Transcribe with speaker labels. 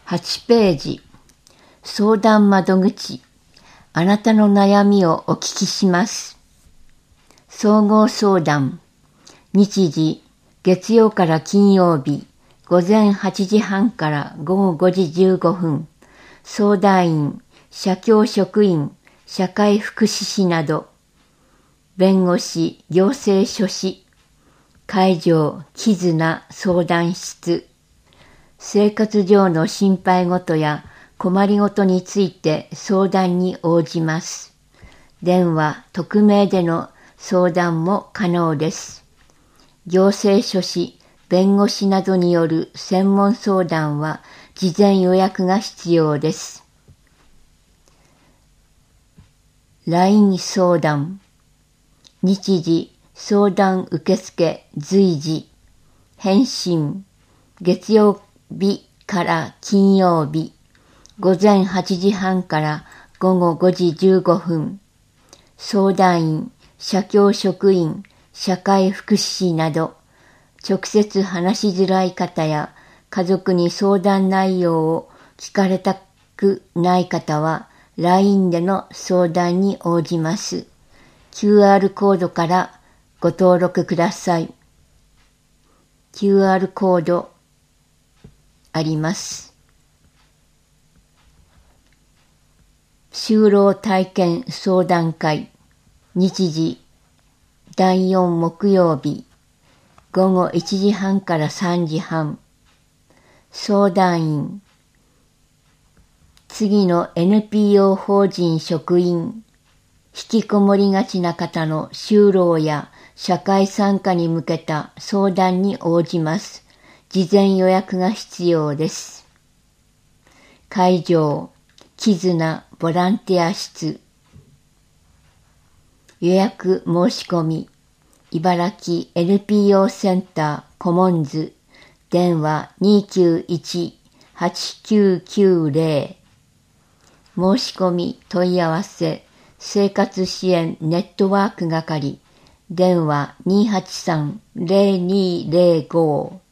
Speaker 1: 8ページ、相談窓口、あなたの悩みをお聞きします。総合相談、日時、月曜から金曜日、午前8時半から午後5時15分、相談員、社協職員、社会福祉士など、弁護士、行政書士、会場、絆相談室、生活上の心配事や困りごとについて相談に応じます。電話、匿名での相談も可能です。行政書士、弁護士などによる専門相談は事前予約が必要です。LINE 相談、日時、相談受付随時、返信、月曜日から金曜日、午前8時半から午後5時15分、相談員、社協職員、社会福祉士など、直接話しづらい方や家族に相談内容を聞かれたくない方は、LINE での相談に応じます。QR コードからご登録ください。QR コードあります。就労体験相談会、日時、第4木曜日、午後1時半から3時半、相談員、次の NPO 法人職員、引きこもりがちな方の就労や社会参加に向けた相談に応じます。事前予約が必要です。会場、絆ボランティア室。予約申し込み、茨城 NPO センターコモンズ、電話 291-8990。申し込み問い合わせ、生活支援ネットワーク係、電話 283-0205。